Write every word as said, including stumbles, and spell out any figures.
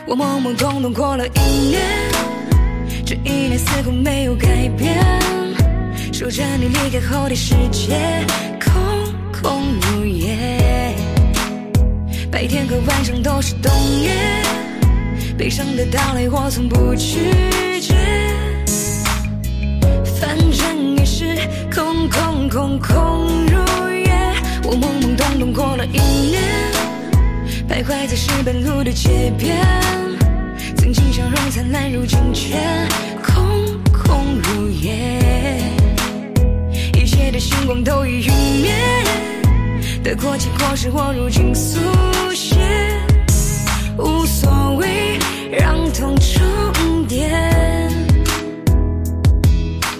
我懵懵懂懂过了一年，这一年似乎没有改变，守着你离开后的世界空空如也，白天和晚上都是冬夜，悲伤的到来我从不拒绝，反正也是空空空空如也。我懵懵懂懂过了一年，徘徊在石板路的街边，曾经笑容灿烂，如今却空空如也，一切的星光都已陨灭，得过且过是我如今速写，无所谓让痛重叠。